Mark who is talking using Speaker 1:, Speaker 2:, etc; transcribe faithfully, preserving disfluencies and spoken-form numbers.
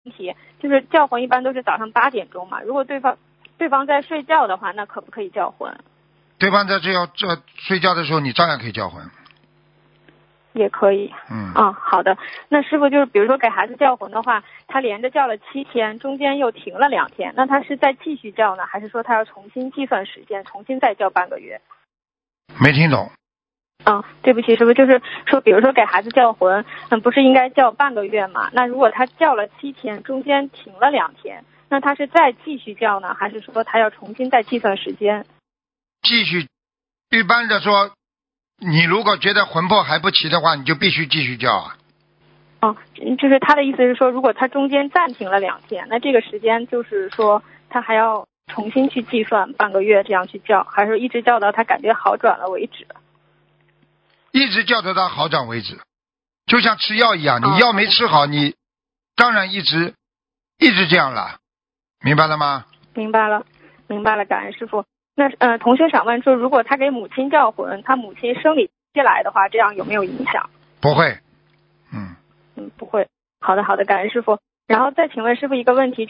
Speaker 1: 问题，就是叫魂一般都是早上八点钟嘛，如果对方对方在睡觉的话，那可不可以叫魂？
Speaker 2: 对方在这要这睡觉的时候，你照样可以叫魂。
Speaker 1: 也可以。
Speaker 2: 嗯。
Speaker 1: 啊，好的。那师傅就是比如说给孩子叫魂的话，他连着叫了七天，中间又停了两天，那他是再继续叫呢，还是说他要重新计算时间，重新再叫半个月？
Speaker 2: 没听懂。
Speaker 1: 啊，对不起，师傅，就是说，比如说给孩子叫魂，嗯，不是应该叫半个月嘛？那如果他叫了七天，中间停了两天，那他是再继续叫呢，还是说他要重新再计算时间？
Speaker 2: 继续，一般的说，你如果觉得魂魄还不齐的话，你就必须继续叫啊。
Speaker 1: 哦，就是他的意思是说，如果他中间暂停了两天，那这个时间就是说他还要重新去计算半个月这样去叫，还是一直叫到他感觉好转了为止？
Speaker 2: 一直叫得到好转为止，就像吃药一样，你药没吃好，你当然一直一直这样了，明白了吗？
Speaker 1: 明白了，明白了，感恩师傅。那呃，同学想问，说如果他给母亲叫魂，他母亲生理期来的话，这样有没有影响？
Speaker 2: 不会。嗯
Speaker 1: 嗯，不会。好的，好的，感恩师傅。然后再请问师傅一个问题。